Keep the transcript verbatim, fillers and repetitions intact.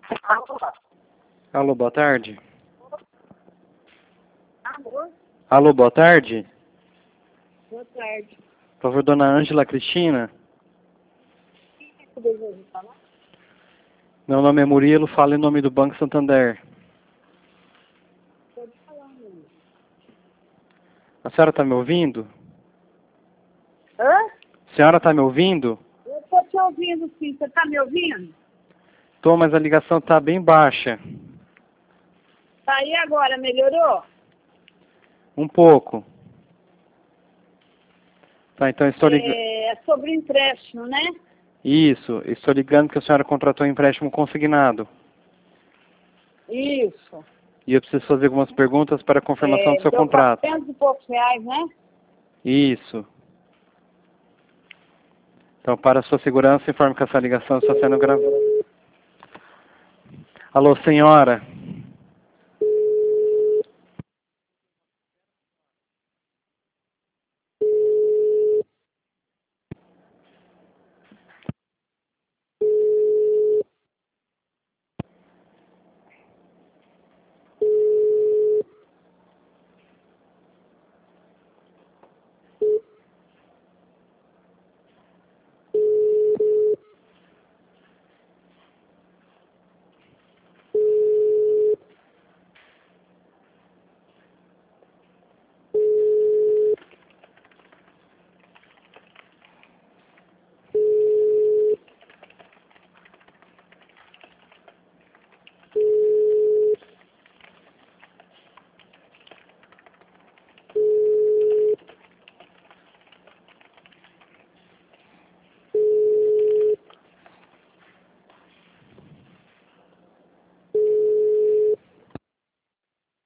Alô, boa tarde. Alô? Alô, boa tarde. Boa tarde. Por favor, dona Ângela Cristina. Quem é que deseja falar? Meu nome é Murilo, falo em nome do Banco Santander. Pode falar, meu. A senhora está me ouvindo? Hã? A senhora está me ouvindo? Eu estou te ouvindo sim. Você está me ouvindo? Tô, mas a ligação está bem baixa. Tá aí agora, melhorou? Um pouco. Tá, então estou ligando. É sobre empréstimo, né? Isso, estou ligando que a senhora contratou um empréstimo consignado. Isso. E eu preciso fazer algumas perguntas para a confirmação É, do seu deu contrato. quatrocentos e poucos reais, né? Isso. Então, para a sua segurança, informe que essa ligação está sendo gravada. Alô, senhora.